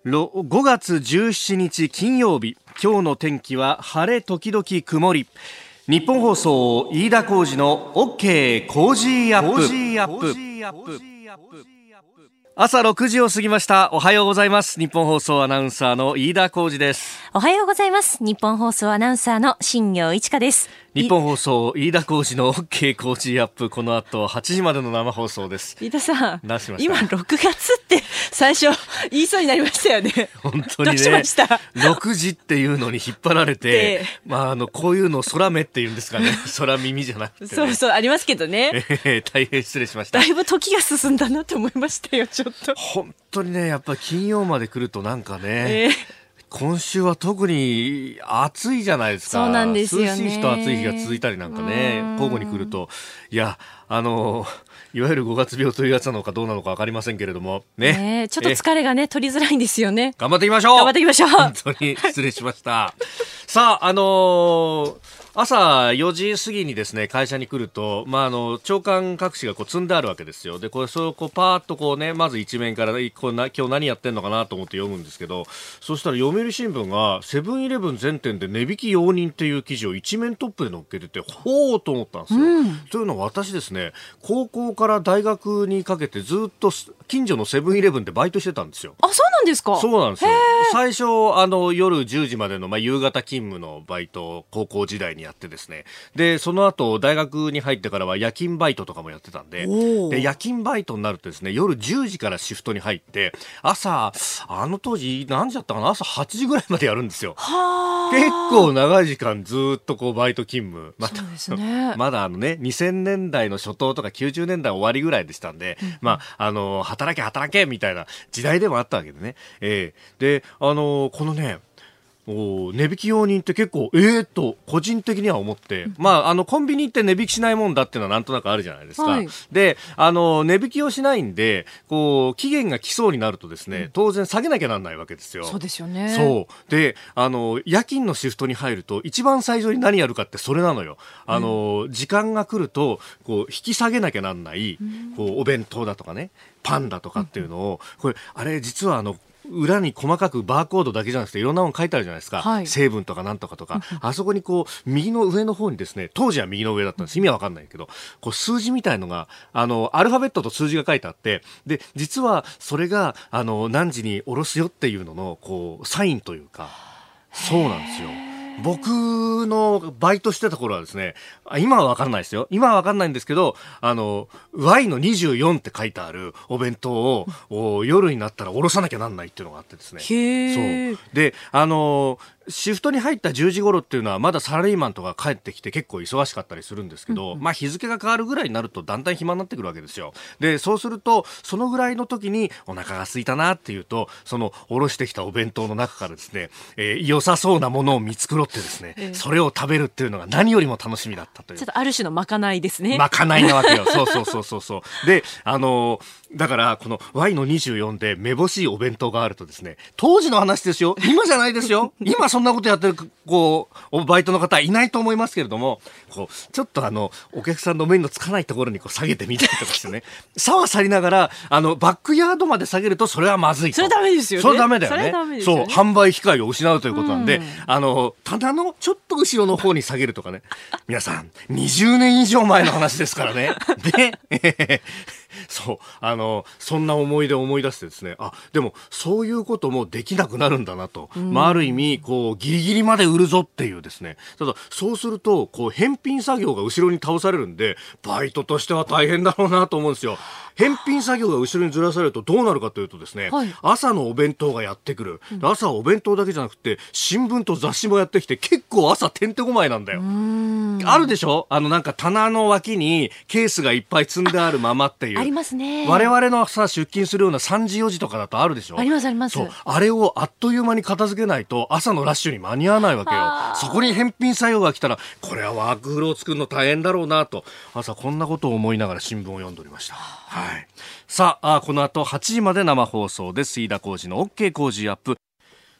5月17日金曜日、今日の天気は晴れ時々曇り。日本放送飯田浩司の OK コージーアップ。朝6時を過ぎました。おはようございます。日本放送アナウンサーの飯田浩司です。 おはようございます。日本放送アナウンサーの新業一華です。 日本放送飯田浩司の OK コージーアップ、この後8時までの生放送です。 飯田さん、 今 6月って最初言いそうになりましたよね。 本当にね、 どうしました？ 6時っていうのに引っ張られて、こういうのを空目っていうんですかね。空耳じゃなくて、ね、 そうそうありますけどね、 大変失礼しました。 だいぶ時が進んだなと思いましたよ。ちょっと本当にね、やっぱり金曜まで来るとなんかね、今週は特に暑いじゃないですか。 そうなんですよね。 涼しい日と暑い日が続いたりなんかね、交互に来ると、いやいわゆる5月病というやつなのかどうなのか分かりませんけれどもね、 ちょっと疲れがね取りづらいんですよね。 頑張っていきましょう。本当に失礼しましたさあ、朝4時過ぎにですね、会社に来ると、朝刊各紙がこう積んであるわけですよ。で、それをこうパーッとこうね、まず一面から今日何やってんのかなと思って読むんですけど、そしたら読売新聞がセブンイレブン全店で値引き容認っていう記事を一面トップで載っけてて、ほーと思ったんですよ。というのは私ですね、高校から大学にかけてずっと近所のセブンイレブンでバイトしてたんですよ。 あ、そうなんですか。 そうなんですよ。最初夜10時までの、夕方勤務のバイトを高校時代にやってですね、でその後大学に入ってからは夜勤バイトとかもやってたんで、夜勤バイトになるとですね、夜10時からシフトに入って、朝当時何時だったかな、朝8時ぐらいまでやるんですよ。結構長い時間ずっとこうバイト勤務、 そうですね、 まだ2000年代の初頭とか90年代終わりぐらいでしたんで、働けみたいな時代でもあったわけでね、でこのね、値引き容認って結構と個人的には思って、コンビニって値引きしないもんだっていうのはなんとなくあるじゃないですか、で値引きをしないんで、こう期限が来そうになるとですね、当然下げなきゃなんないわけですよ。 そうですよね。 そうで、夜勤のシフトに入ると一番最初に何やるかってそれなのよ。時間が来るとこう引き下げなきゃなんない、こうお弁当だとかね、パンだとかっていうのを、これ実は裏に細かくバーコードだけじゃなくていろんなもの書いてあるじゃないですか、成分とかなんとかとか、あそこにこう右の上の方にですね、当時は右の上だったんです、意味は分かんないけど、こう数字みたいのがアルファベットと数字が書いてあって、で実はそれが何時に下ろすよっていうののこうサインというか、そうなんですよ。僕のバイトしてた頃はですね、今は分からないですよ。今は分かんないんですけど、Y の24って書いてあるお弁当を夜になったら下ろさなきゃなんないっていうのがあってですね。そうで、シフトに入った10時頃っていうのはまだサラリーマンとか帰ってきて結構忙しかったりするんですけど、日付が変わるぐらいになるとだんだん暇になってくるわけですよ。でそうするとそのぐらいの時にお腹が空いたなっていうと、そのおろしてきたお弁当の中からですね、良さそうなものを見繕ってですね、それを食べるっていうのが何よりも楽しみだったという。 ちょっとある種のまかないですね。 まかないなわけよ。そうで、だからこの Y の24でめぼしいお弁当があるとですね、当時の話ですよ、今じゃないですよ。今そんなことやってるバイトの方いないと思いますけれども、ちょっとお客さんの目のつかないところに下げてみたりとかしてね、さはさりながらバックヤードまで下げるとそれはまずいと。 それダメですよね。 それダメだよね。そう、販売機会を失うということなんで、棚のちょっと後ろの方に下げるとかね。皆さん20年以上前の話ですからね。でそんな思い出を思い出してですね、でもそういうこともできなくなるんだなと、ある意味ギリギリまで売るぞっていうですね。ただそうすると返品作業が後ろに倒されるんで、バイトとしては大変だろうなと思うんですよ。返品作業が後ろにずらされるとどうなるかというとですね、朝のお弁当がやってくる。朝はお弁当だけじゃなくて新聞と雑誌もやってきて、結構朝てんてこまいなんだよ。あるでしょ、なんか棚の脇にケースがいっぱい積んであるままっていう。 ありますね。 我々の出勤するような3時4時とかだとあるでしょ。 ありますあります。 そう、あれをあっという間に片付けないと朝のラッシュに間に合わないわけよ。そこに返品作業が来たら、これはワークフローを作るの大変だろうなと、朝こんなことを思いながら新聞を読んでおりました。さあ、この後8時まで生放送です。飯田浩司の OK 工事アップ。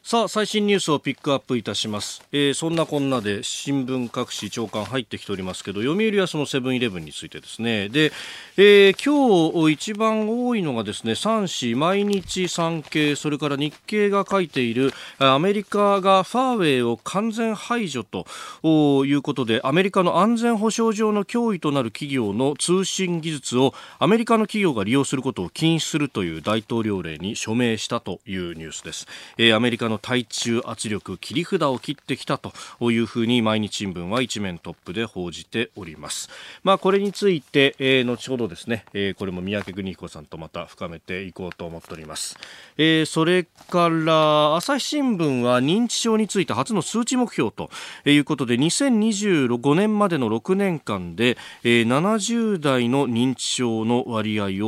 さあ、最新ニュースをピックアップいたします。そんなこんなで新聞各紙朝刊入ってきておりますけど、読売はそのセブンイレブンについてですね。で、今日一番多いのがですね、3紙、毎日産経、それから日経が書いているアメリカがファーウェイを完全排除ということで、アメリカの安全保障上の脅威となる企業の通信技術をアメリカの企業が利用することを禁止するという大統領令に署名したというニュースです。アメリカの対中圧力切り札を切ってきたというふうに毎日新聞は一面トップで報じております。これについて、後ほどですね、これも三宅邦彦さんとまた深めていこうと思っております。それから朝日新聞は認知症について初の数値目標ということで、2025年までの6年間で、70代の認知症の割合を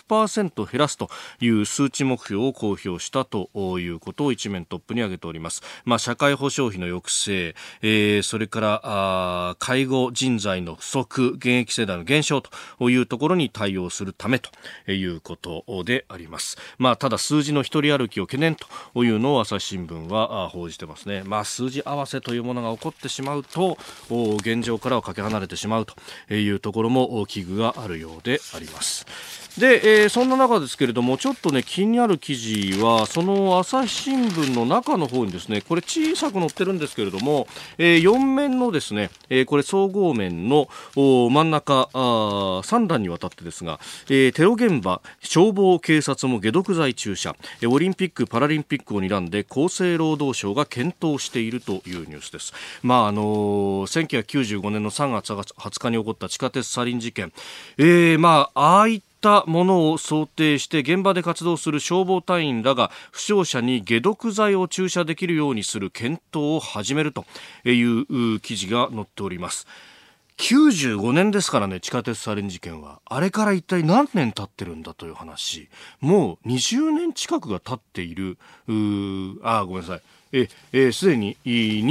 6% 減らすという数値目標を公表したということを一面トップに挙げております。社会保障費の抑制、それから介護人材の不足、現役世代の減少というところに対応するためということであります。ただ数字の一人歩きを懸念というのを朝日新聞は報じてますね。数字合わせというものが起こってしまうと現状からはかけ離れてしまうというところも危惧があるようであります。で、そんな中ですけれども、ちょっとね気になる記事はその朝日新聞の中の方にですね、これ小さく載ってるんですけれども、4面のですね、これ総合面の真ん中3段にわたってですが、テロ現場消防警察も解毒剤注射、オリンピックパラリンピックを睨んで厚生労働省が検討しているというニュースです。1995年の3月20日に起こった地下鉄サリン事件、ああいったものを想定して現場で活動する消防隊員らが負傷者に解毒剤を注射できるようにする検討を始めるという記事が載っております。95年ですからね、地下鉄サリン事件は。あれから一体何年経ってるんだという話。もう20年近くが経っている。ごめんなさい。すでに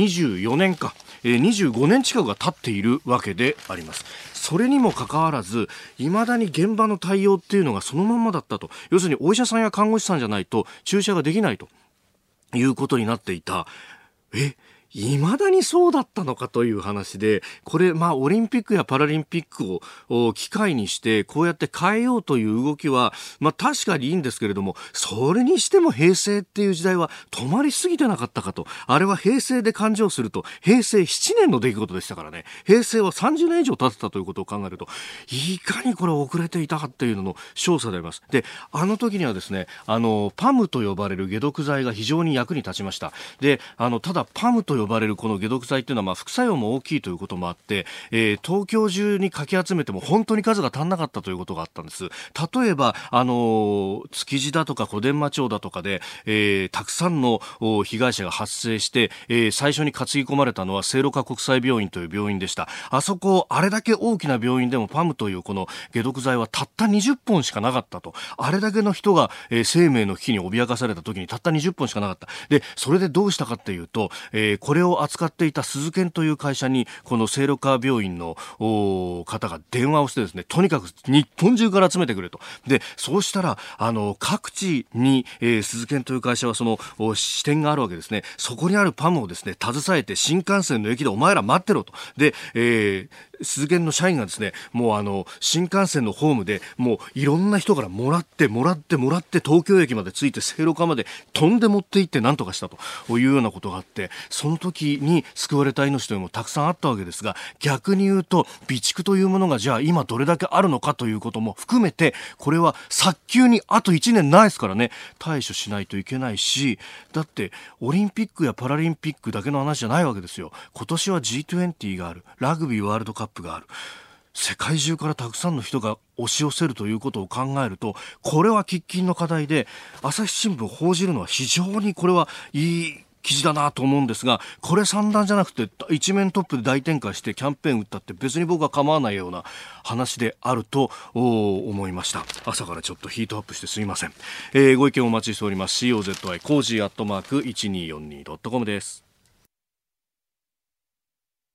24年か、25年近くが経っているわけであります。それにもかかわらず未だに現場の対応っていうのがそのまんまだったと。要するにお医者さんや看護師さんじゃないと注射ができないということになっていた。未だにそうだったのかという話で、これオリンピックやパラリンピックを機会にしてこうやって変えようという動きは確かにいいんですけれども、それにしても平成っていう時代は止まりすぎてなかったかと。あれは平成で勘定すると平成7年の出来事でしたからね。平成は30年以上経ってたということを考えると、いかにこれ遅れていたかっていうのの証左であります。で、あの時にはですね、パムと呼ばれる解毒剤が非常に役に立ちました。で、ただパムと呼ばれるこの解毒剤っていうのは副作用も大きいということもあって、東京中にかき集めても本当に数が足んなかったということがあったんです。例えば築地だとか小伝馬町だとかで、たくさんの被害者が発生して、最初に担ぎ込まれたのは聖路加国際病院という病院でした。あそこあれだけ大きな病院でもパムというこの解毒剤はたった20本しかなかったと。あれだけの人が、生命の危機に脅かされた時にたった20本しかなかった。で、それでどうしたかっていうと、これを扱っていた鈴研という会社にこの聖路加病院の方が電話をしてですね、とにかく日本中から集めてくれと。で、そうしたら各地に、鈴研という会社はその支店があるわけですね。そこにあるパムをですね携えて新幹線の駅でお前ら待ってろと。で、鈴研の社員がですね、もう新幹線のホームでもういろんな人からもらって東京駅まで着いて聖路加まで飛んで持って行って何とかしたというようなことがあって、その時に救われた命というのもたくさんあったわけですが、逆に言うと備蓄というものがじゃあ今どれだけあるのかということも含めて、これは早急にあと1年ないですからね、対処しないといけないし、だってオリンピックやパラリンピックだけの話じゃないわけですよ。今年は G20 がある、ラグビーワールドカップがある、世界中からたくさんの人が押し寄せるということを考えると、これは喫緊の課題で、朝日新聞報じるのは非常にこれはいい記事だなと思うんですが、これ三段じゃなくて一面トップで大展開してキャンペーン打ったって別に僕は構わないような話であると思いました。朝からちょっとヒートアップしてすいません。ご意見お待ちしております。 COZY コージー@1242.com です。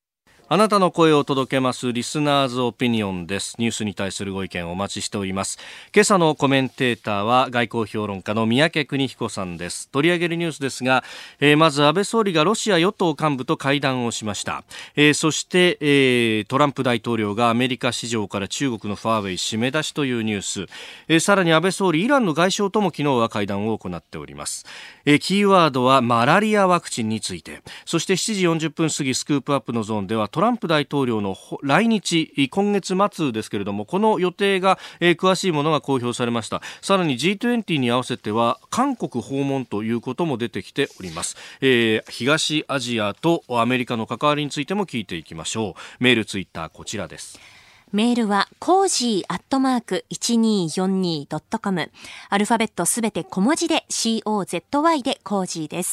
あなたの声を届けますリスナーズオピニオンです。ニュースに対するご意見をお待ちしております。今朝のコメンテーターは外交評論家の三宅邦彦さんです。取り上げるニュースですが、まず安倍総理がロシア与党幹部と会談をしました。そして、トランプ大統領がアメリカ市場から中国のファーウェイ締め出しというニュース、さらに安倍総理イランの外相とも昨日は会談を行っております。キーワードはマラリアワクチンについて、そして7時40分過ぎスクープアップのゾーンではトランプ大統領の来日今月末ですけれども、この予定が、詳しいものが公表されました。さらに G20 に合わせては韓国訪問ということも出てきております。東アジアとアメリカの関わりについても聞いていきましょう。メールツイッターこちらです。 メールはcozy@1242.com、 アルファベットすべて小文字で COZY でcozyです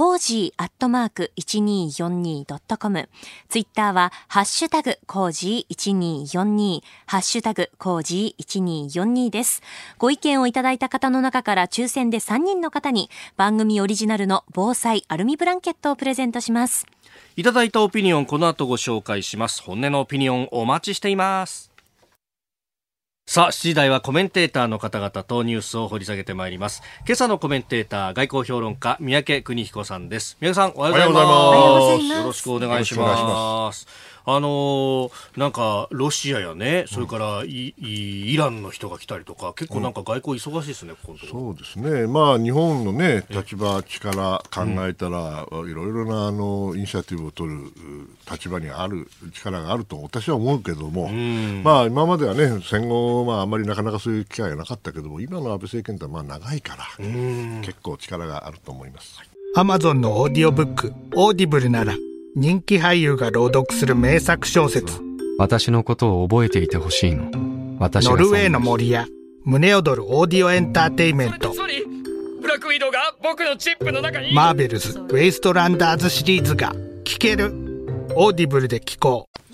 。cozy@1242.com、 ツイッターはハッシュタグcozy1242、ハッシュタグcozy1242です。ご意見をいただいた方の中から抽選で3人の方に番組オリジナルの防災アルミブランケットをプレゼントします。 いただいたオピニオン、この後ご紹介します。本音のオピニオンお待ちしています。さあ、7時台はコメンテーターの方々とニュースを掘り下げてまいります。今朝のコメンテーター、外交評論家三宅邦彦さんです。三宅さん、おはようございます。 おはようございます。 よろしくお願いします。なんかロシアやね、それからイランの人が来たりとか、結構なんか外交忙しいですね、ここのところ。 そうですね、まあ、日本の、ね、立場、力考えたら、いろいろなイニシアティブを取る立場にある力があると私は思うけども、まあ、今までは、ね、戦後、あんまりなかなかそういう機会がなかったけども、今の安倍政権ってまあ長いから結構力があると思います。 アマゾンのオーディオブックオーディブルなら、人気俳優が朗読する名作小説。 私のことを覚えていてほしいの。 ノルウェーの森や胸躍るオーディオエンターテイメント。 ブラックウィドウが僕のチップの中に。 マーベルズウェイストランダーズシリーズが聞ける。オーディブルで聞こう。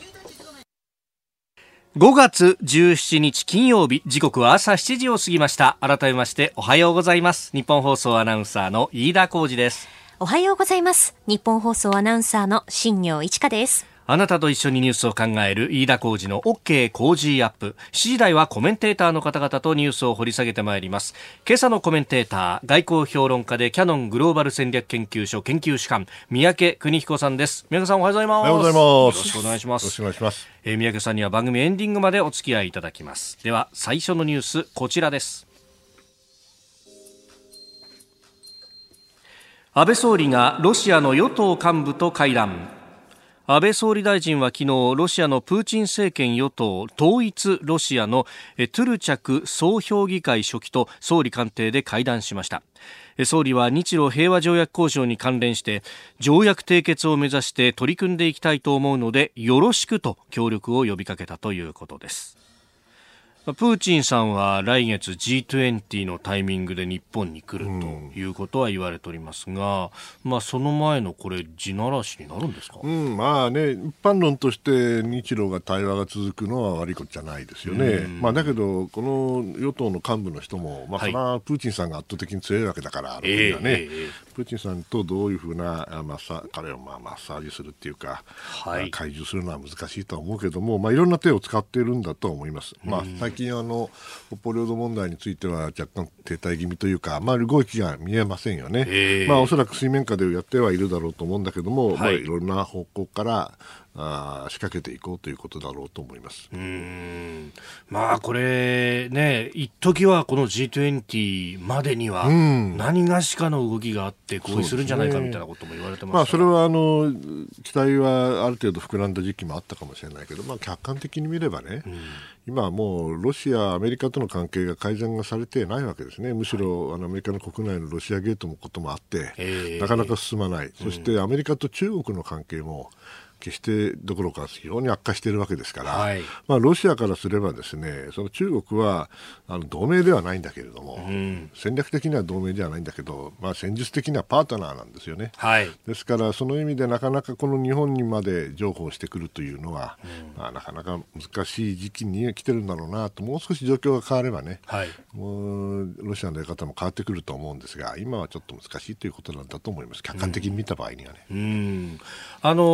5月17日金曜日、時刻は朝7時を過ぎました。改めましておはようございます。日本放送アナウンサーの飯田浩司です。 おはようございます。日本放送アナウンサーの新業一華です。 あなたと一緒にニュースを考える飯田浩司の OK 工事アップ。7時台はコメンテーターの方々とニュースを掘り下げてまいります。今朝のコメンテーター、外交評論家でキヤノングローバル戦略研究所研究主幹、三宅邦彦さんです。三宅さん、おはようございます。 おはようございます。 よろしくお願いします。 よろしくお願いします。 三宅さんには番組エンディングまでお付き合いいただきます。では最初のニュース、こちらです。安倍総理がロシアの与党幹部と会談。安倍総理大臣は昨日、ロシアのプーチン政権与党統一ロシアのトゥルチャク総評議会書記と総理官邸で会談しました。総理は日露平和条約交渉に関連して条約締結を目指して取り組んでいきたいと思うのでよろしくと協力を呼びかけたということです。プーチンさんは来月 G20 のタイミングで日本に来るということは言われておりますが、その前のこれ地ならしになるんですか。 まあね、一般論として日露が対話が続くのは悪いことじゃないですよね。だけどこの与党の幹部の人も、それはプーチンさんが圧倒的に強いわけだから、プーチンさんとどういうふうな彼をマッサージするっていうか、介入するのは難しいとは思うけども、いろんな手を使っているんだと思います。最近北方領土問題については若干停滞気味というか、動きが見えませんよね。おそらく水面下でやってはいるだろうと思うんだけども、いろんな方向から仕掛けていこうということだろうと思います。 これね、一時はこの G20 までには何がしかの動きがあって合意するんじゃないかみたいなことも言われてます。 それは期待はある程度膨らんだ時期もあったかもしれないけど、客観的に見ればね、今はもうロシア、アメリカとの関係が改善がされてないわけですね。むしろアメリカの国内のロシアゲートのこともあって、なかなか進まない。そしてアメリカと中国の関係も決してどころか非常に悪化しているわけですから、ロシアからすればですね、その中国は同盟ではないんだけれども、戦略的には同盟ではないんだけど、戦術的にはパートナーなんですよね。ですからその意味でなかなかこの日本にまで譲歩してくるというのは、なかなか難しい時期に来てるんだろうなと。もう少し状況が変わればね、もうロシアの出方も変わってくると思うんですが、今はちょっと難しいということなんだと思います。客観的に見た場合にはね。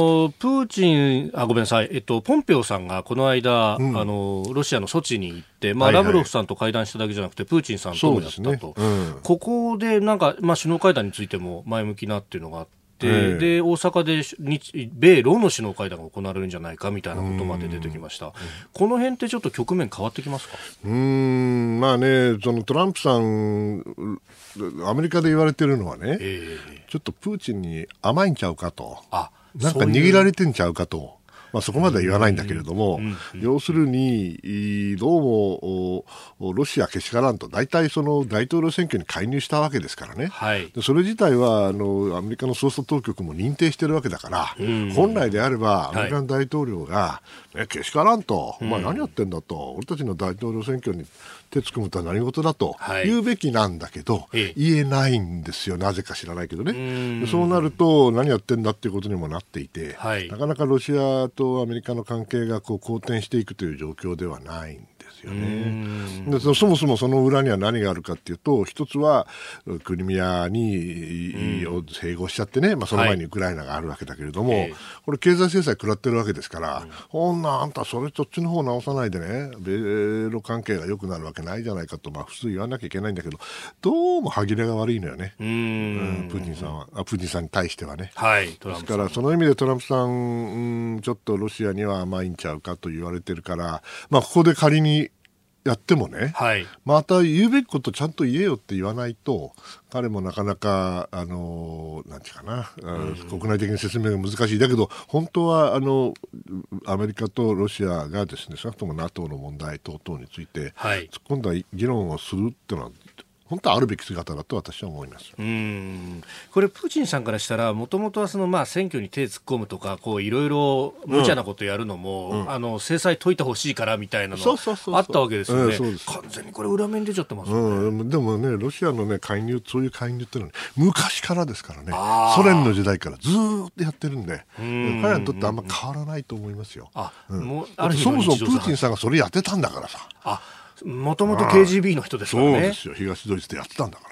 ーチン、ごめんなさい、ポンペオさんがこの間、ロシアのソチに行って、ラブロフさんと会談しただけじゃなくて、プーチンさんともやったと。ここでなんか、首脳会談についても前向きなっていうのがあって、で、大阪で米ロの首脳会談が行われるんじゃないかみたいなことまで出てきました。この辺ってちょっと局面変わってきますか？ まあね、そのトランプさん、アメリカで言われてるのはね、ちょっとプーチンに甘いんちゃうかと。なんか握られてんちゃうかと。そこまでは言わないんだけれども、要するにどうもロシアけしからんと、大体その大統領選挙に介入したわけですからね、でそれ自体はアメリカの捜査当局も認定してるわけだから、本来であればアメリカの大統領が、けしからんと、お前何やってんだと、俺たちの大統領選挙に手つくむとは何事だと言うべきなんだけど、言えないんですよ、なぜか知らないけどね。そうなると何やってんだっていうことにもなっていて、なかなかロシアとアメリカの関係が好転していくという状況ではないんですよね。でそもそもその裏には何があるかっていうと、一つはクリミアに併合しちゃってね、その前にウクライナがあるわけだけれども、これ経済制裁食らってるわけですから、あんたそっちの方直さないでね、米ロ関係が良くなるわけないじゃないかと、普通言わなきゃいけないんだけど、どうも歯切れが悪いのよね、プーチンさんに対してはね。ですからその意味でトランプさん、ちょっとロシアには甘いんちゃうかと言われてるから、ここで仮にやってもね、また言うべきことちゃんと言えよって言わないと、彼もなかなかなんていうかな、国内的に説明が難しい。だけど本当はアメリカとロシアがですね、少なくとも NATO の問題等々について、突っ込んだ議論をするっていうのは本当はあるべき姿だと私は思います。 これプーチンさんからしたら、もともとは選挙に手突っ込むとか、いろいろ無茶なことやるのも、制裁解いてほしいからみたいなのあったわけですよね。完全にこれ裏面出ちゃってますよね。 でもね、ロシアのね介入、そういう介入っていうのは、昔からですからね、ソ連の時代からずーっとやってるんで、彼らにとってあんま変わらないと思いますよ。そもそもプーチンさんがそれやってたんだからさ。 もともと KGB の人ですからね。 そうですよ、東ドイツでやってたんだから 。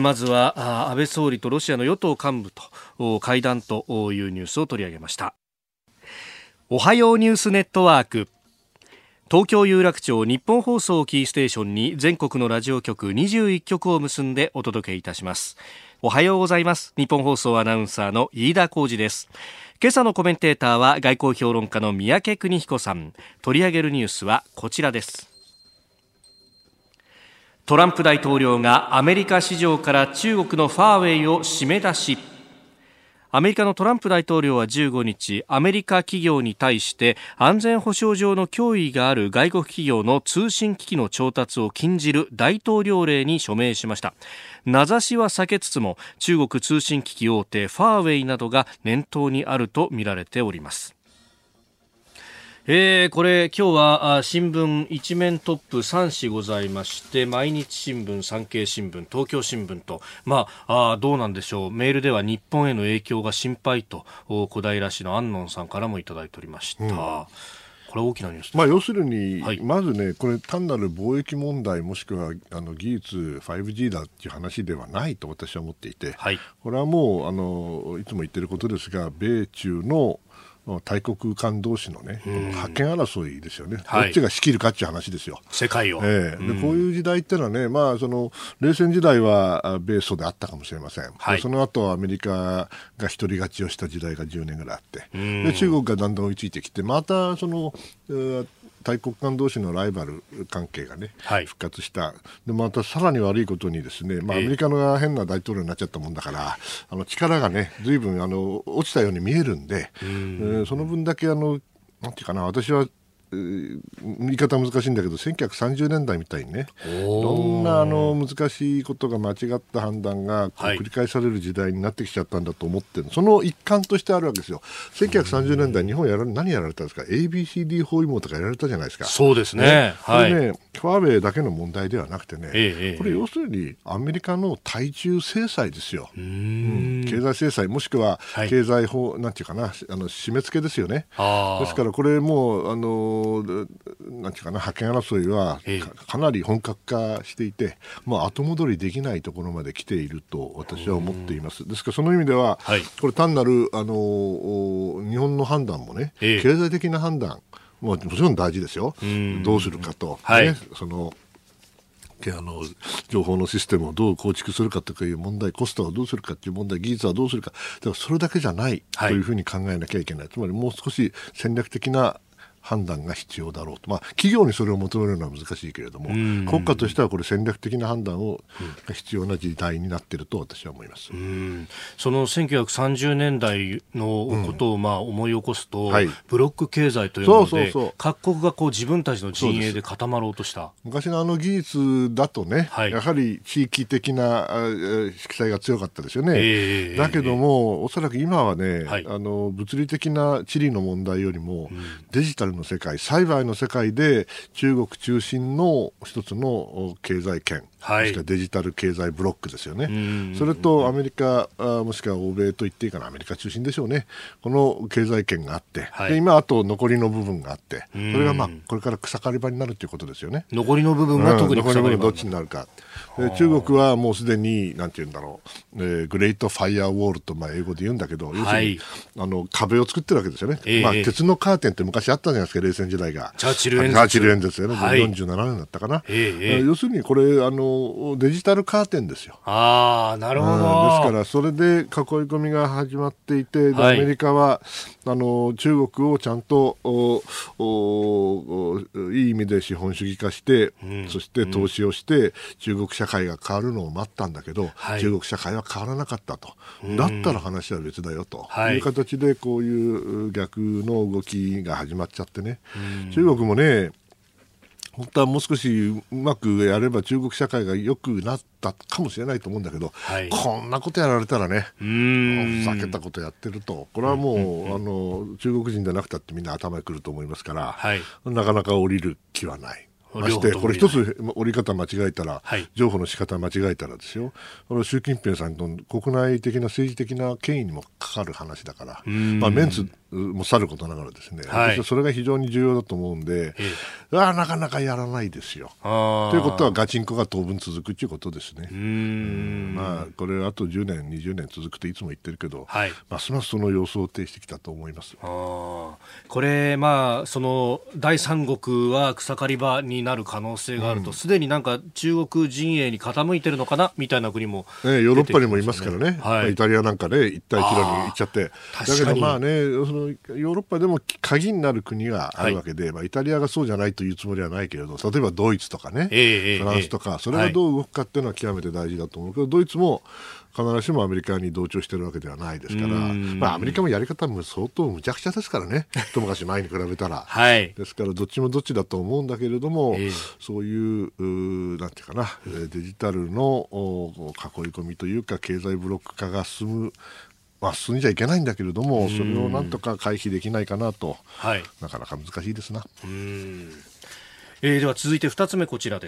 まずは安倍総理とロシアの与党幹部と会談というニュースを取り上げました。おはようニュースネットワーク、東京有楽町日本放送キーステーションに全国のラジオ局21局を結んでお届けいたします。おはようございます。日本放送アナウンサーの飯田浩司です。今朝のコメンテーターは外交評論家の三宅邦彦さん。取り上げるニュースはこちらです。トランプ大統領がアメリカ市場から中国のファーウェイを締め出し。アメリカのトランプ大統領は15日、アメリカ企業に対して安全保障上の脅威がある外国企業の通信機器の調達を禁じる大統領令に署名しました。名指しは避けつつも、中国通信機器大手ファーウェイなどが念頭にあると見られております。これ今日は新聞一面トップ3紙ございまして、毎日新聞、産経新聞、東京新聞と、どうなんでしょう、メールでは日本への影響が心配と小平市の安野さんからもいただいておりました。これ大きなニュースです。 要するに、まずね、これ単なる貿易問題もしくは技術 5G だっていう話ではないと私は思っていて、これはもういつも言ってることですが、米中の大国間同士のね、覇権争いですよね。どっちが仕切るかっていう話ですよ、 世界を。 でこういう時代ってのはね、その冷戦時代は米ソであったかもしれません。その後アメリカが一人勝ちをした時代が10年ぐらいあって、で中国がだんだん追いついてきて、またその大国間同士のライバル関係がね、復活した。でまたさらに悪いことにですね、アメリカの変な大統領になっちゃったもんだから、力がね随分落ちたように見えるんで、その分だけなんていうかな、私は言い方難しいんだけど、1930年代みたいにね、いろんな難しいことが間違った判断が繰り返される時代になってきちゃったんだと思ってる、その一環としてあるわけですよ。1930年代日本何やられたんですか、 ABCD 包囲網とかやられたじゃないですか。 そうですね。 これね、ファーウェイだけの問題ではなくてね、これ要するにアメリカの対中制裁ですよ。経済制裁もしくは経済法、なんていうかな、締め付けですよね。ですからこれもうなんていうかな、覇権争いは かなり本格化していて、もう後戻りできないところまで来ていると私は思っています。ですからその意味では、これ単なる日本の判断もね、経済的な判断もちろん大事ですよ。どうするかと、ね、その情報のシステムをどう構築するかという問題、コストをどうするかという問題、技術はどうするか、だからそれだけじゃないというふうに考えなきゃいけない。つまりもう少し戦略的な判断が必要だろうと。企業にそれを求めるのは難しいけれども、国家としてはこれ戦略的な判断が必要な時代になっていると私は思います。 その1930年代のことを思い起こすと、ブロック経済というので各国が自分たちの陣営で固まろうとした。 昔の技術だとね、やはり地域的な色彩が強かったですよね。だけどもおそらく今はね、物理的な地理の問題よりも、デジタルの世界、サイバーの世界で中国中心の一つの経済圏、もしくはデジタル経済ブロックですよね。それとアメリカもしくは欧米と言っていいかな、アメリカ中心でしょうね。この経済圏があって、で今あと残りの部分があって、それがこれから草刈り場になるということですよね。 残りの部分が特に草刈り場、 どっちになるか。中国はもうすでになんて言うんだろう、グレートファイアウォールと英語で言うんだけど、要するに壁を作ってるわけですよね。鉄のカーテンって昔あったじゃないですか、冷戦時代が。 チャーチル演説よね、 47年だったかな。要するにこれデジタルカーテンですよ。 なるほど。 ですからそれで囲い込みが始まっていて、アメリカは中国をちゃんといい意味で資本主義化して、そして投資をして中国社会が変わるのを待ったんだけど、中国社会は変わらなかったと。だったら話は別だよという形で、こういう逆の動きが始まっちゃってね、中国もね、本当はもう少しうまくやれば中国社会が良くなったかもしれないと思うんだけど、こんなことやられたらね、ふざけたことやってると、これはもう、中国人でなくたってみんな頭にくると思いますから、なかなか降りる気はない。ましてこれ一つ折り方間違えたら、譲歩の仕方間違えたらですよ、習近平さんの国内的な政治的な権威にもかかる話だから、メンツもさることながらですね、それが非常に重要だと思うんで、なかなかやらないですよ。ということはガチンコが当分続くということですね。これあと10年20年続くといつも言ってるけど、ますますその様相を呈してきたと思います。 これその第三国は草刈り場になる可能性があると、すでになんか中国陣営に傾いてるのかなみたいな国も、 ヨーロッパにもいますからね、イタリアなんかね、一帯一路に行っちゃって、だけどそのヨーロッパでも鍵になる国があるわけで、イタリアがそうじゃないというつもりはないけれど、例えばドイツとかね、フランスとか、それがどう動くかっていうのは極めて大事だと思うけど、ドイツも必ずしもアメリカに同調してるわけではないですから、アメリカもやり方も相当むちゃくちゃですからね、一昔前に比べたら、ですからどっちもどっちだと思うんだけれども、そういうなんていうかな、デジタルの囲い込みというか経済ブロック化が進んじゃいけないんだけれども、それをなんとか回避できないかなと、なかなか難しいですな。 では続いて2つ目、こちらです。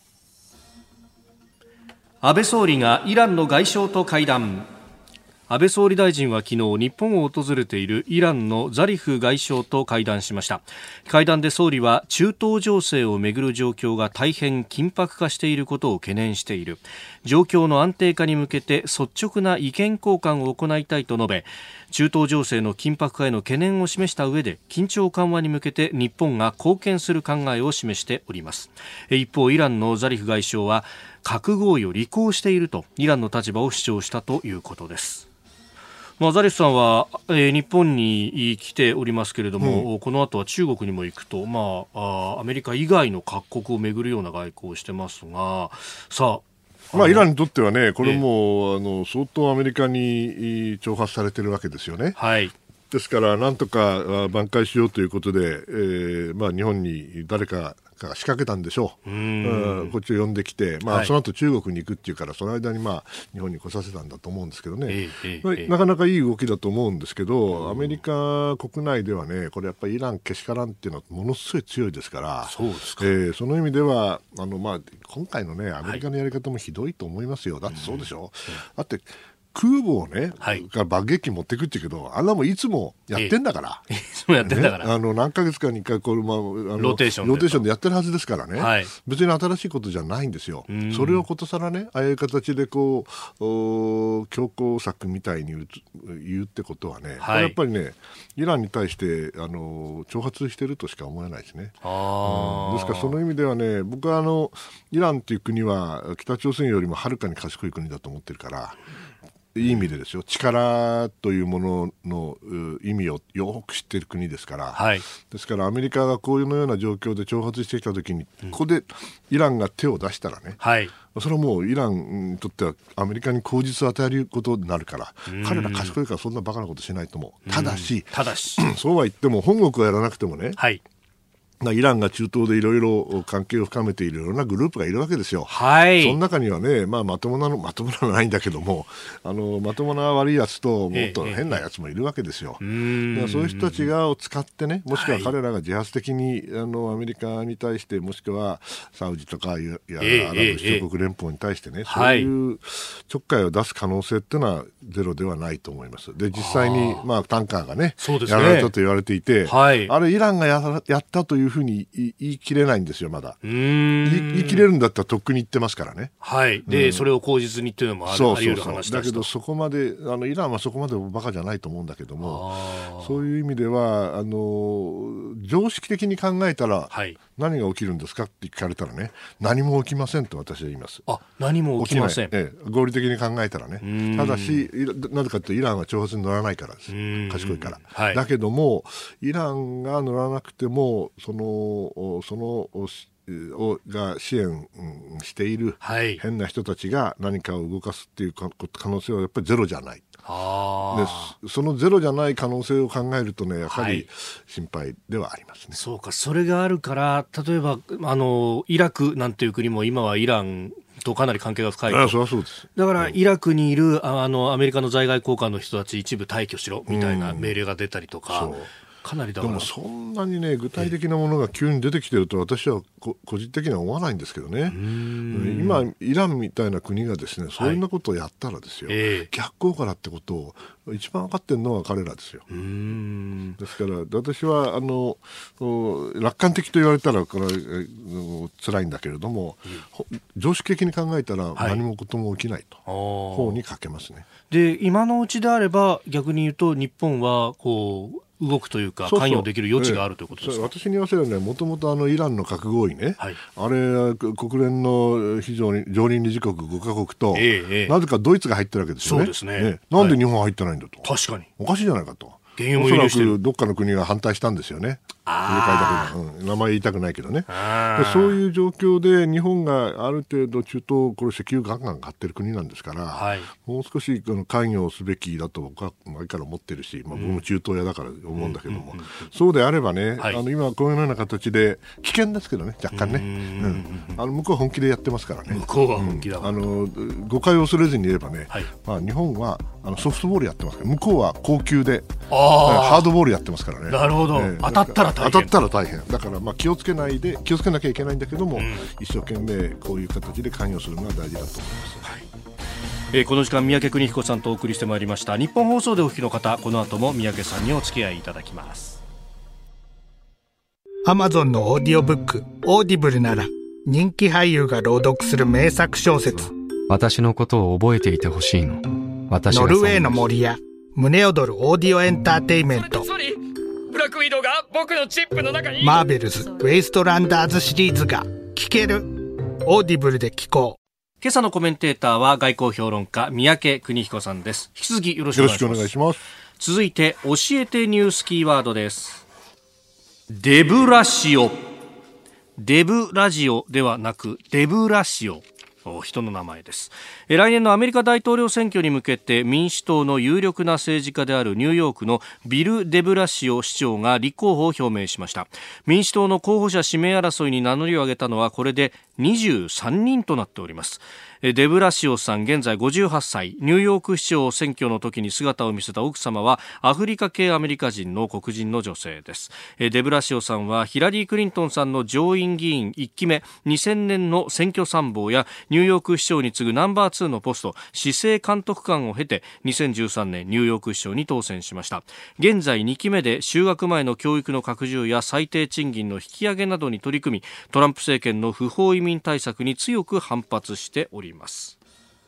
安倍総理がイランの外相と会談。安倍総理大臣は昨日日本を訪れているイランのザリフ外相と会談しました。会談で総理は中東情勢をめぐる状況が大変緊迫化していることを懸念している、状況の安定化に向けて率直な意見交換を行いたいと述べ、中東情勢の緊迫化への懸念を示した上で緊張緩和に向けて日本が貢献する考えを示しております。一方、イランのザリフ外相は核合意を履行しているとイランの立場を主張したということです。ザリフさんは、日本に来ておりますけれども、この後は中国にも行くと、アメリカ以外の各国をめぐるような外交をしてますが、 イランにとってはね、これも相当アメリカに挑発されているわけですよね。ですからなんとか挽回しようということで、日本に誰かが仕掛けたんでしょう。こっちを呼んできて、その後中国に行くっていうから、その間に日本に来させたんだと思うんですけどね、なかなかいい動きだと思うんですけど、アメリカ国内ではね、これやっぱりイランけしからんっていうのはものすごい強いですから、その意味では今回のね、アメリカのやり方もひどいと思いますよ。だってそうでしょ。だって空母をね、 はい、 から爆撃機持ってくって言うけど、あんなもんいつもやってんだから。 いつもやってんだから。 ね、何ヶ月かに1回ローテーションでやってるはずですからね、はい、別に新しいことじゃないんですよ。それをことさらね、ああいう形で強硬策みたいに言うってことはね、はい、やっぱりね、イランに対して挑発してるとしか思えないですね。ですからその意味ではね、僕はイランという国は北朝鮮よりもはるかに賢い国だと思ってるから、いい意味でですよ、力というものの意味をよく知っている国ですから、はい、ですからアメリカがこういうような状況で挑発してきたときに、ここでイランが手を出したらね、はい、それはもうイランにとってはアメリカに口実を与えることになるから、彼ら賢いからそんなバカなことしないと思う。ただしそうは言っても本国はやらなくてもね、はい、イランが中東でいろいろ関係を深めているようなグループがいるわけですよ。はい、その中にはね、まともなのはないんだけども、まともな悪いやつともっと変なやつもいるわけですよ。そういう人たちを使ってね、もしくは彼らが自発的にアメリカに対して、もしくはサウジとかアラブ首長国連邦に対してね、そういうちょっかいを出す可能性っていうのはゼロではないと思います。で、実際にタンカーがね、やられたと言われていて、はい、あれイランがやったというふうに言い切れないんですよ、まだ。言い切れるんだったらとっくに言ってますからね。はい。で、それを口実にっていうのもあり得る話だけど、そこまでイランはそこまでバカじゃないと思うんだけども、そういう意味では常識的に考えたら、はい、何が起きるんですかって聞かれたらね、何も起きませんと私は言います。何も起きません。合理的に考えたらね。ただし、なぜかというとイランは挑発に乗らないからです。賢いから。はい、だけどもイランが乗らなくてもが支援している変な人たちが何かを動かすっていう可能性はやっぱりゼロじゃない。でそのゼロじゃない可能性を考えるとね、やはり心配ではありますね。そうか、それがあるから、例えばイラクなんていう国も今はイランとかなり関係が深いと。そうです。だからイラクにいるアメリカの在外公館の人たち一部退去しろみたいな命令が出たりとか、かなりだから。でもそんなにね、具体的なものが急に出てきてると私は個人的には思わないんですけどね。今イランみたいな国がですね、そういうなことをやったらですよ、逆効果だってことを一番分かってるのは彼らですよ。ですから私は楽観的と言われたらこれ辛いんだけれども、常識的に考えたら何もことも起きないと、方にかけますね。で、今のうちであれば逆に言うと日本はこう動くというか関与できる余地があるということですか。私に言わせればね、もともとイランの核合意ね、はい、あれ国連の非常に常任理事国5カ国と、なぜかドイツが入ってるわけですよね。そうですね。なんで日本入ってないんだと、確かにおかしいじゃないかと。おそらくどっかの国が反対したんですよね。名前言いたくないけどね。そういう状況で日本がある程度中東、これ石油ガンガン買ってる国なんですから、はい、もう少し関与すべきだと僕は前から思ってるし、僕も中東屋だから思うんだけども、そうであればね、はい、今こういうような形で危険ですけどね、若干ね、向こうは本気でやってますからね。向こうは本気だから、誤解を恐れずに言えばね、はい、日本はソフトボールやってますから、向こうは高級でハードボールやってますからね。なるほど、当たったら大変だから、気をつけなきゃいけないんだけども、一生懸命こういう形で関与するのが大事だと思います。はい、この時間三宅邦彦さんとお送りしてまいりました。日本放送でお聞きの方、この後も三宅さんにお付き合いいただきます。 Amazon のオーディオブックオーディブルなら、人気俳優が朗読する名作小説、 私のことを覚えていてほしいの。 ノルウェーの森や胸躍るオーディオエンターテイメント、 ブラックウィドウが僕のチップの中に。 マーベルズウェイストランダーズシリーズが聞ける。オーディブルで聞こう。 今朝のコメンテーターは外交評論家三宅邦彦さんです。引き続きよろしくお願いします。続いて教えてニュースキーワードです。デブラシオ。デブラジオではなくデブラシオ、人の名前です。来年のアメリカ大統領選挙に向けて民主党の有力な政治家であるニューヨークのビル・デブラシオ市長が立候補を表明しました。民主党の候補者指名争いに名乗りを上げたのはこれで23人となっております。 デブラシオさん現在58歳、ニューヨーク市長選挙の時に姿を見せた奥様はアフリカ系アメリカ人の黒人の女性です。デブラシオさんはヒラリー・クリントンさんの上院議員1期目2000年の選挙参謀やニューヨーク市長に次ぐナンバー2のポスト、市政監督官を経て2013年ニューヨーク市長に当選しました。現在2期目で就学前の教育の拡充や最低賃金の引き上げなどに取り組み、トランプ政権の不法移民対策に強く反発しております。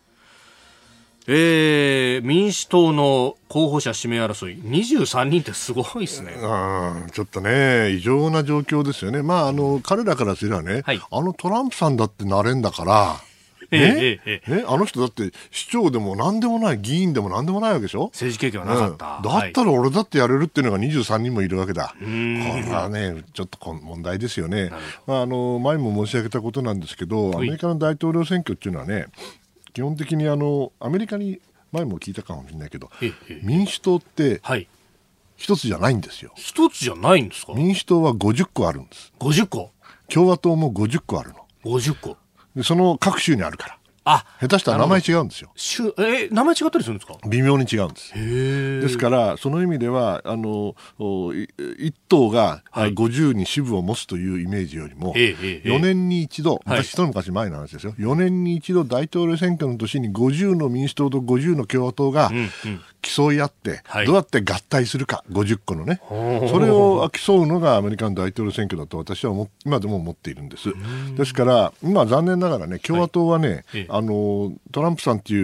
民主党の候補者指名争い23人ってすごいですね。 ちょっとね異常な状況ですよね。彼らからすればね、はい、トランプさんだってなれんだからあの人だって市長でも何でもない、議員でも何でもないわけでしょ。 政治経験はなかった、 だったら俺だってやれるっていうのが23人もいるわけだ。これはねちょっと問題ですよね。前も申し上げたことなんですけど、アメリカの大統領選挙っていうのはね、基本的にアメリカに前も聞いたかもしれないけど、民主党って一つじゃないんですよ。 一つじゃないんですか。 民主党は50個あるんです。 50個。 共和党も50個あるの。 50個でその各州にあるから、下手したら名前違うんですよ。 名前違ったりするんですか。 微妙に違うんです。ですからその意味では一党が50に支部を持つというイメージよりも、4年に一度、一昔前の話ですよ、4年に一度大統領選挙の年に50の民主党と50の共和党が競い合って、どうやって合体するか、50個のね、それを競うのがアメリカの大統領選挙だと私は今でも思っているんです。ですから今残念ながらね、共和党はね、トランプさんっていう、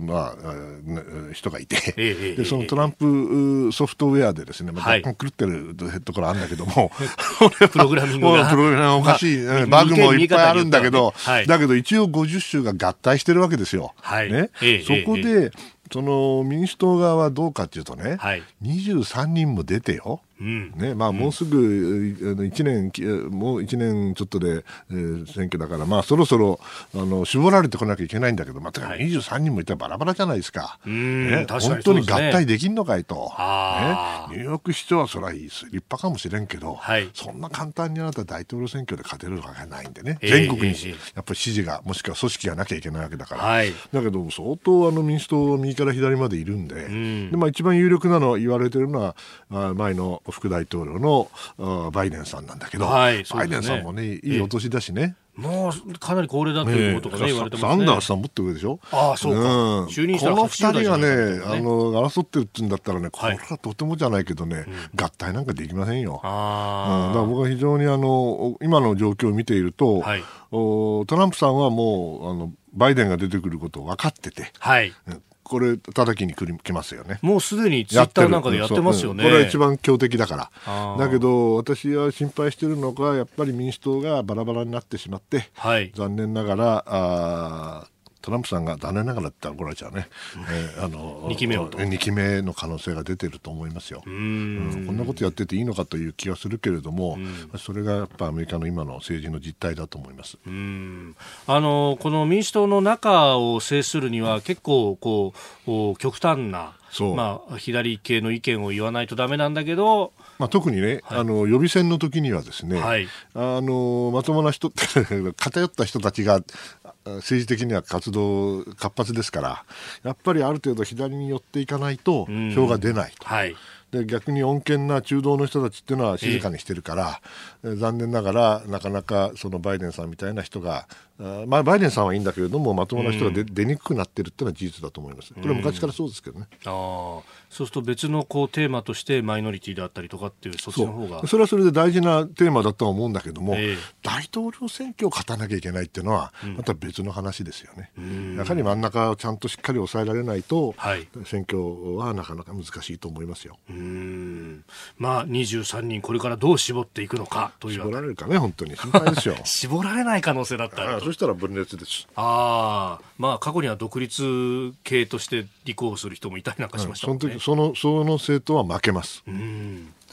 人がいて、でそのトランプソフトウェアでですね、若干狂ってるところあるんだけども、 プログラミングがおかしい、バグもいっぱいあるんだけど、だけど一応50州が合体してるわけですよ。そこでその民主党側はどうかというとね、23人も出てよ、もうすぐ1年ちょっとで、選挙だから、そろそろ絞られてこなきゃいけないんだけど、23人もいたらバラバラじゃないですか。本当に合体できんのかいと、ニューヨーク市長はそれはいいです、立派かもしれんけど、そんな簡単にあなた大統領選挙で勝てるわけないんでね、全国にやっぱり支持がもしくは組織がなきゃいけないわけだから、だけど相当民主党は右から左までいるんで、一番有力なの言われてるのは前の副大統領のバイデンさんなんだけど、バイデンさんもね、いいお年だしね、 もうかなり高齢だということが、言われてますね。 サンダースさんもって上でしょ。 そうか、就任したらこの2人がね、争ってるって言うんだったらね、これはとてもじゃないけどね、合体なんかできませんよ。だから僕は非常に今の状況を見ていると、トランプさんはもうバイデンが出てくることを分かってて、これ叩きに来ますよね。 もうすでにツイッターなんかでやってますよね。 これは一番強敵だから。だけど私は心配しているのが、やっぱり民主党がバラバラになってしまって、残念ながらトランプさんが残念ながらって言ったら怒られちゃうね、 2期目をと 2期目の可能性が出てると思いますよ。こんなことやってていいのかという気がするけれども、それがやっぱアメリカの今の政治の実態だと思います。 この民主党の中を制するには結構極端な、左系の意見を言わないとダメなんだけど、 特にね、予備選の時にはですね、まともな人って偏った人たちが政治的には活動活発ですから、やっぱりある程度左に寄っていかないと票が出ないと。で逆に穏健な中道の人たちっていうのは静かにしてるから、残念ながらなかなかそのバイデンさんみたいな人が、バイデンさんはいいんだけれども、まともな人が出にくくなってるっていうのは事実だと思います。これは昔からそうですけどね。 そうすると別のテーマとしてマイノリティであったりとかっていう、そっちの方がそれはそれで大事なテーマだとは思うんだけども、大統領選挙を勝たなきゃいけないっていうのはまた別の話ですよね。やはり真ん中をちゃんとしっかり抑えられないと、選挙はなかなか難しいと思いますよ。 23人これからどう絞っていくのかという。 絞られるかね、本当に心配ですよ。 絞られない可能性だったらそしたら分裂です。 過去には独立系として立候補する人もいたりなんかしましたもんね。 その政党は負けます。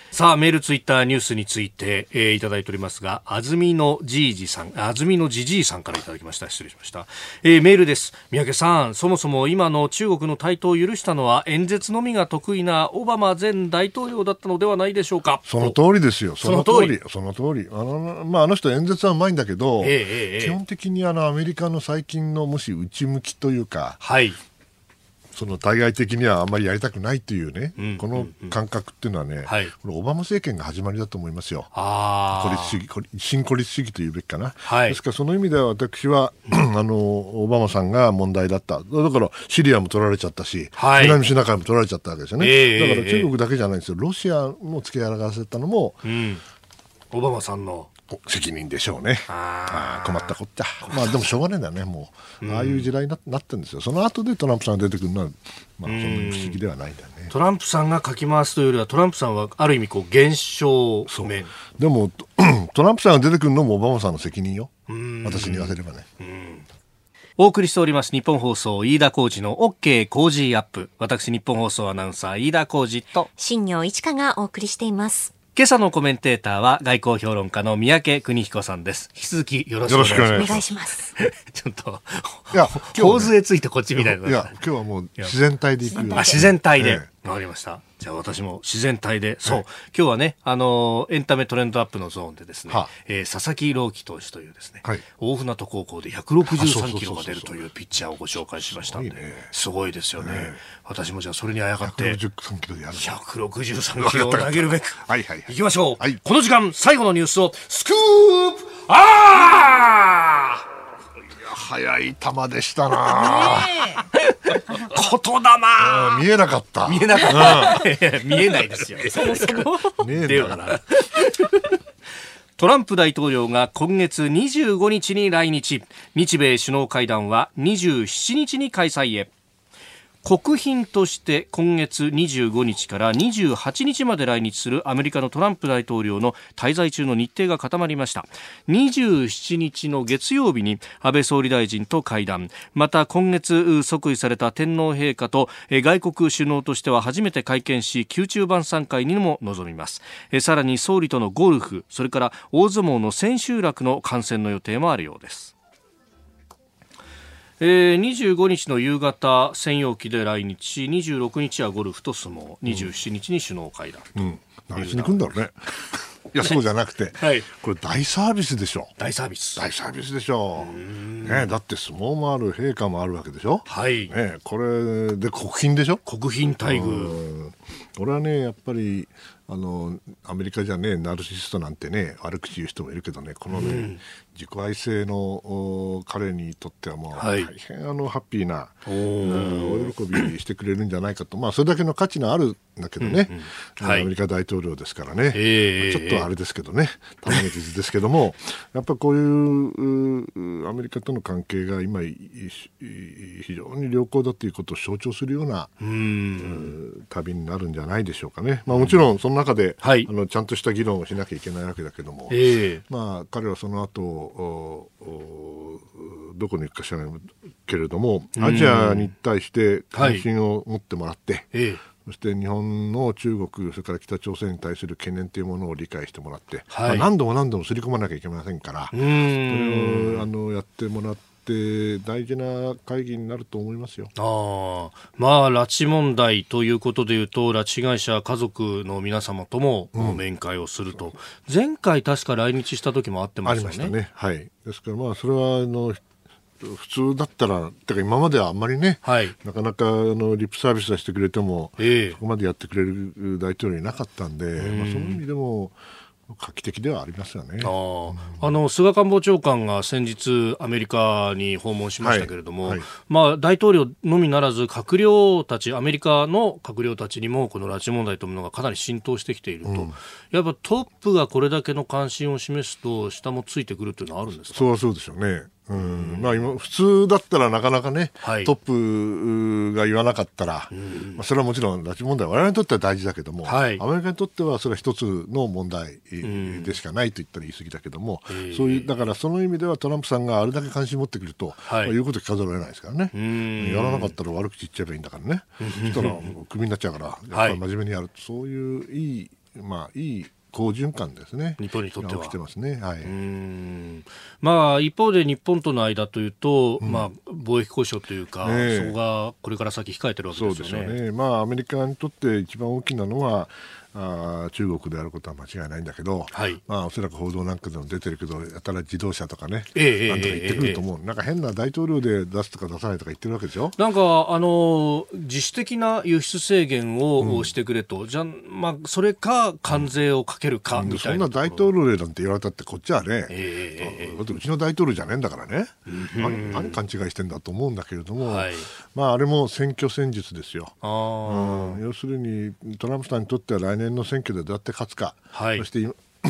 さあメールツイッターニュースについて、いただいておりますが、安曇野じじいさんからいただきました。失礼しました。メールです。三宅さん、そもそも今の中国の台頭を許したのは演説のみが得意なオバマ前大統領だったのではないでしょうか。 その通りですよ。その通り。あの人演説はうまいんだけど、基本的にアメリカの最近のもし内向きというか、 はい、 その対外的にはあんまりやりたくないというね、この感覚っていうのはね、これオバマ政権が始まりだと思いますよ。新孤立主義というべきかな、ですからその意味では私はオバマさんが問題だった。だからシリアも取られちゃったし、南シナ海も取られちゃったわけですよね、だから中国だけじゃないんですよ。ロシアも付け上がらせたのも、 オバマさんの責任でしょうね。困ったこっちゃ。でもしょうがないんだね。もうああいう時代になってるんですよ。その後でトランプさんが出てくるのは、そんなに不思議ではないんだよね。 トランプさんがかき回すというよりは、トランプさんはある意味現象面。 でもトランプさんが出てくるのもオバマさんの責任よ。私に言わせればね。 お送りしております日本放送飯田浩司の OK 工事アップ。私日本放送アナウンサー飯田浩司と新業一華がお送りしています。 今朝のコメンテーターは外交評論家の三宅邦彦さんです。引き続きよろしくお願いします。ちょっと構図へついてこっちみたいな。 いや今日はもう自然体でいく。 自然体で、わかりました。じゃあ私も自然体で、今日はね、エンタメトレンドアップのゾーンでですね、佐々木朗希投手というですね、大船渡高校で163キロが出るというピッチャーをご紹介しましたんで、すごいですよね。私もじゃあそれにあやかって163キロを投げるべくいきましょう。この時間最後のニュースをスクープ速い球でしたな。 言霊。 見えなかった。 見えないですよ。そもそも。だからトランプ大統領が今月25日に来日。日米首脳会談は27日に開催へ。国賓として今月25日から28日まで来日するアメリカのトランプ大統領の滞在中の日程が固まりました。27日の月曜日に安倍総理大臣と会談、また今月即位された天皇陛下と外国首脳としては初めて会見し、宮中晩餐会にも臨みます。さらに総理とのゴルフ、それから大相撲の千秋楽の観戦の予定もあるようです。25日の夕方専用機で来日、26日はゴルフと相撲、27日に首脳会談、 何しに行くんだろうね。いやそうじゃなくて、これ大サービスでしょ。大サービスでしょ、だって相撲もある、陛下もあるわけでしょ。これで国賓でしょ。国賓待遇。俺はねやっぱりアメリカじゃねナルシストなんてね悪口言う人もいるけどね、このね、自己愛性の彼にとってはもう大変ハッピーなお喜びしてくれるんじゃないかと、それだけの価値のあるんだけどね、アメリカ大統領ですからね、ちょっとあれですけどね、たまに傷ですけどもやっぱこういうアメリカとの関係が今非常に良好だということを象徴するような旅になるんじゃないでしょうかね。もちろんその中で、ちゃんとした議論をしなきゃいけないわけだけども、彼はその後どこに行くか知らないけれども、アジアに対して関心を持ってもらって、そして日本の中国、それから北朝鮮に対する懸念というものを理解してもらって、何度も何度も刷り込まなきゃいけませんから、それをやってもらって大事な会議になると思いますよ。 拉致問題ということでいうと、拉致被害者家族の皆様とも面会をすると、前回確か来日した時もあってましたね。 ありましたね。ですからそれは普通だったら、てか今まではあんまりね、なかなかリップサービスはしてくれても、そこまでやってくれる大統領いなかったんで、その意味でも画期的ではありますよね。 菅官房長官が先日アメリカに訪問しましたけれども、大統領のみならず閣僚たち、アメリカの閣僚たちにもこの拉致問題というものがかなり浸透してきていると、やっぱトップがこれだけの関心を示すと下もついてくるというのはあるんですか。 そうでしょうね。今普通だったらなかなかね、トップが言わなかったら、それはもちろん拉致問題は我々にとっては大事だけども、アメリカにとってはそれは一つの問題でしかないと言ったら言い過ぎだけども、だからその意味ではトランプさんがあれだけ関心を持ってくると、言うこと聞かざるを得ないですからね。やらなかったら悪口言っちゃえばいいんだからね。そしたらクビになっちゃうから、やっぱり真面目にやる、そういういいいい好循環ですね。 日本にとっては起きてますね。はい。 一方で日本との間というと、貿易交渉というか、そこがこれから先控えてるわけですよね。 そうですよね。アメリカにとって一番大きなのは中国であることは間違いないんだけど、おそらく報道なんかでも出てるけど、やたら自動車とかね、なんとか言ってくると思う。なんか変な大統領で出すとか出さないとか言ってるわけでしょ。 なんか自主的な輸出制限をしてくれと、じゃそれか関税をかけるかみたいな、 そんな大統領なんて言われたってこっちはね、だってうちの大統領じゃねえんだからね、何勘違いしてんだと思うんだけれども、あれも選挙戦術ですよ。要するにトランプさんにとっては来年の選挙でどうやって勝つか、そして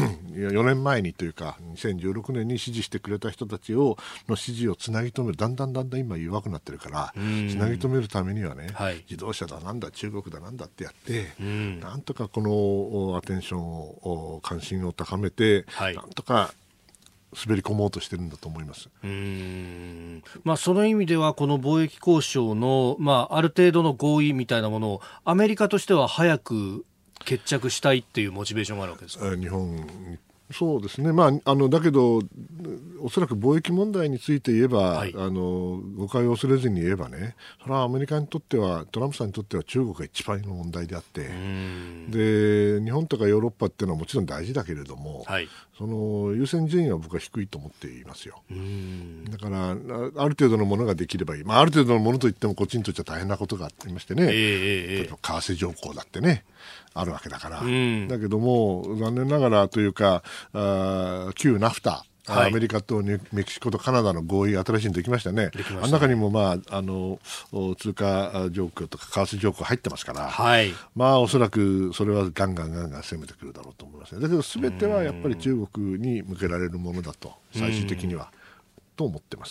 4年前にというか2016年に支持してくれた人たちの支持をつなぎ止める、だんだん今弱くなってるから、つなぎ止めるためにはね、自動車だなんだ中国だなんだってやって、なんとかこのアテンションを関心を高めて、なんとか滑り込もうとしてるんだと思います。 その意味ではこの貿易交渉の、ある程度の合意みたいなものをアメリカとしては早く決着したいっていうモチベーションがあるわけですか。 日本そうですね。だけどおそらく貿易問題について言えば、誤解を恐れずに言えばね、それはアメリカにとってはトランプさんにとっては中国が一番の問題であって、で日本とかヨーロッパっていうのはもちろん大事だけれども、その優先順位は僕は低いと思っていますよ。だからある程度のものができればいい。ある程度のものといってもこっちにとっては大変なことがありましてね、例えば為替条項だってねあるわけだから、だけども残念ながらというか旧ナフタ、アメリカとメキシコとカナダの合意新しいのできましたね。あの中にも通貨条項とか為替条項入ってますから、おそらくそれはガンガン攻めてくるだろうと思いますね。だけど全てはやっぱり中国に向けられるものだと最終的にはと思ってます。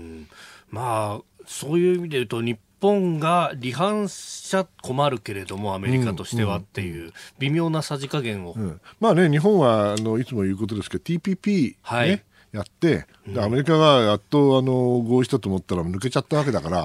そういう意味で言うと日本が離反しちゃ困るけれどもアメリカとしてはっていう微妙なさじ加減を、 日本はいつも言うことですけど TPP ね、やってでアメリカがやっと合意したと思ったら抜けちゃったわけだから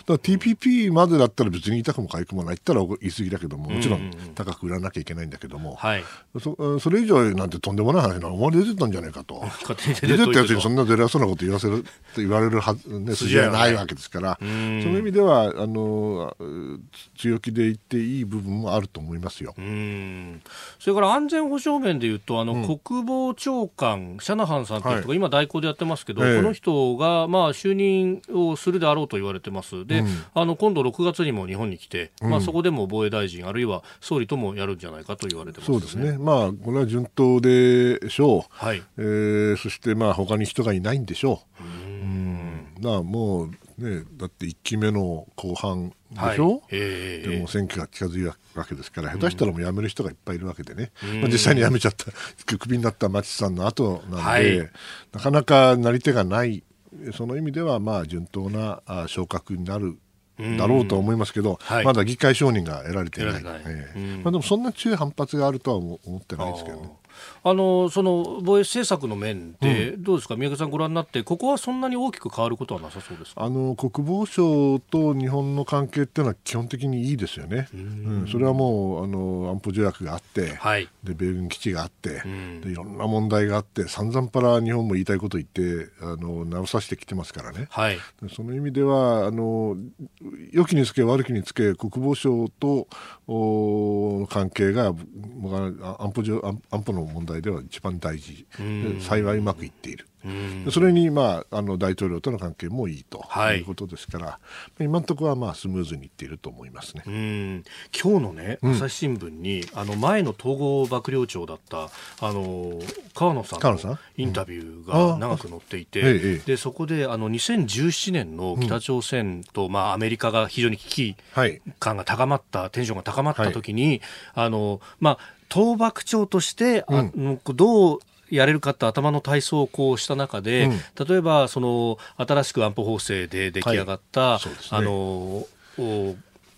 、TPP までだったら別に痛くも痒くもないって言ったら言い過ぎだけども、もちろん高く売らなきゃいけないんだけども、それ以上なんてとんでもない話なのお前出てたんじゃないかと出てったやつにそんな出らそうなこと言われる筋合いないわけですから、その意味では強気で言っていい部分もあると思いますよ。 それから安全保障面でいうと国防長官シャナハンさんという人が今代行でやってますけど、この人が就任をするであろうと言われてます。で、今度6月にも日本に来て、そこでも防衛大臣あるいは総理ともやるんじゃないかと言われてますね。そうですね。 これは順当でしょう。そして他に人がいないんでしょう。もうね、だって1期目の後半でしょ、でも選挙が近づいたわけですから、下手したらもう辞める人がいっぱいいるわけでね、実際に辞めちゃったクビになった町さんの後なんで、なかなかなり手がない。その意味では順当な昇格になるだろうと思いますけど、まだ議会承認が得られていない。でもそんな強い反発があるとは思ってないですけどね。 その防衛政策の面でどうですか、宮家さんご覧になって、ここはそんなに大きく変わることはなさそうですか。 国防省と日本の関係っていうのは基本的にいいですよね。それはもう安保条約があって、で米軍基地があって、でいろんな問題があって、散々パラ日本も言いたいこと言って直させてきてますからね。その意味では良きにつけ悪きにつけ国防省と関係が安保の問題では一番大事、幸いうまくいっている。それに、大統領との関係もいいということですから、今のところはスムーズにいっていると思いますね。 今日のね、朝日新聞に前の統合幕僚長だった川野さんのインタビューが長く載っていて、でそこで2017年の北朝鮮と、アメリカが非常に危機感が高まった、テンションが高まった時に、統幕長としてどうやれるかって頭の体操をこうした中で、例えばその新しく安保法制で出来上がった、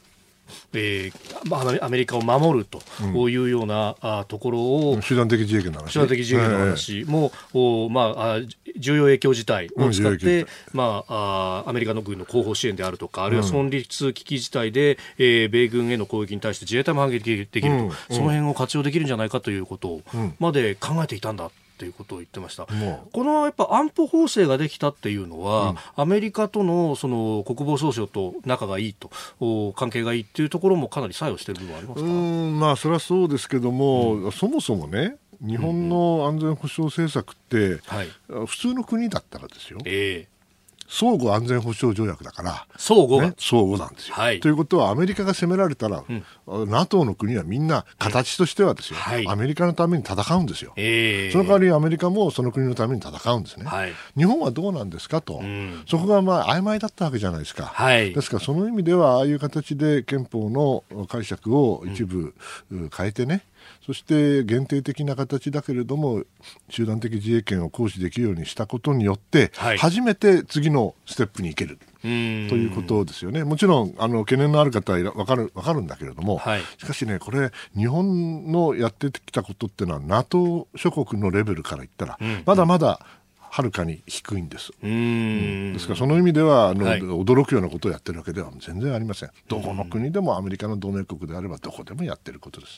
アメリカを守るというような、ところを集団的自衛権の話も、重要影響事態を使って、アメリカの軍の後方支援であるとか、あるいは存立危機事態で、米軍への攻撃に対して自衛隊も反撃できると、その辺を活用できるんじゃないかということまで考えていたんだということを言ってました。このやっぱ安保法制ができたっていうのは、アメリカとのその国防総省と仲がいいと、関係がいいっていうところもかなり作用している部分はありますか？ それはそうですけども、そもそもね、日本の安全保障政策って、普通の国だったらですよ、相互安全保障条約だから相互なんですよ、ということはアメリカが攻められたら、NATO の国はみんな形としてはですよ、アメリカのために戦うんですよ、その代わりアメリカもその国のために戦うんですね、日本はどうなんですかと、そこが曖昧だったわけじゃないですか、ですからその意味ではああいう形で憲法の解釈を一部変えてね、そして限定的な形だけれども集団的自衛権を行使できるようにしたことによって、初めて次のステップに行けるということですよね。もちろん懸念のある方は分かるんだけれども、しかしね、これ日本のやってきたことっていうのは NATO 諸国のレベルから言ったら、まだまだはるかに低いんです。ですからその意味では驚くようなことをやってるわけでは全然ありません。どこの国でもアメリカの同盟国であればどこでもやってることです。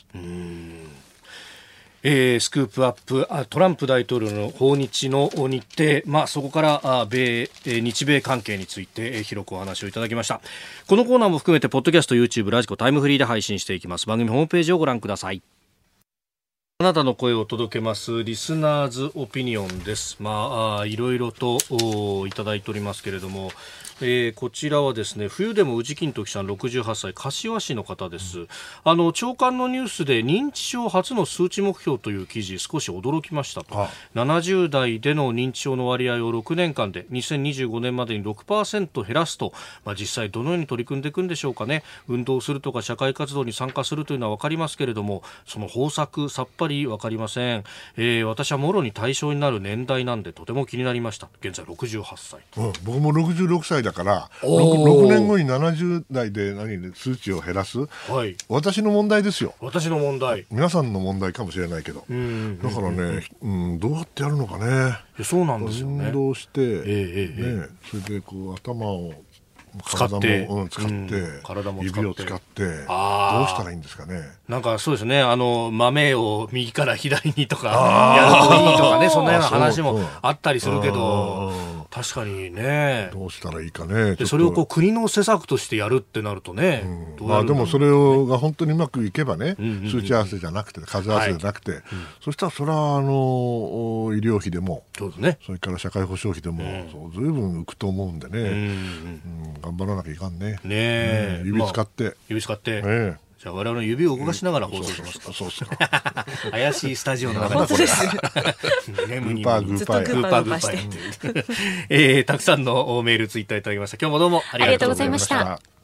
スクープアップ、トランプ大統領の訪日の日程、そこから日米関係について広くお話をいただきました。このコーナーも含めてポッドキャスト、YouTube、ラジコ、タイムフリーで配信していきます。番組ホームページをご覧ください。あなたの声を届けますリスナーズオピニオンです。いろいろといただいておりますけれども、こちらはですね、冬でも宇治金時さん68歳柏市の方です。朝刊のニュースで認知症初の数値目標という記事、少し驚きましたと。70代での認知症の割合を6年間で2025年までに 6% 減らすと、実際どのように取り組んでいくんでしょうかね。運動するとか社会活動に参加するというのは分かりますけれども、その方策さっぱり分かりません。私はもろに対象になる年代なんでとても気になりました。現在68歳、 僕も66歳だから 6年後に70代で数値を減らす、私の問題ですよ。 私の問題、 皆さんの問題かもしれないけど、だからね、どうやってやるのかね。 そうなんですよね。 運動して、それで頭を使って指を使ってどうしたらいいんですかね。 なんかそうですね、豆を右から左にとかやるといいとかね、そんなような話もあったりするけど、確かにね、 どうしたらいいかね。 でそれを国の施策としてやるってなるとね、 でもそれが本当にうまくいけばね、数値合わせじゃなくて数合わせじゃなくて、そしたらそれは医療費でも、それから社会保障費でもずいぶん浮くと思うんでね、頑張らなきゃいかんね。指使って、じゃあ我々の指を動かしながら放送しますか。そうですか。怪しいスタジオの中でこれ。グーパーして。たくさんのメール、ツイッターいただきました。今日もどうもありがとうございました。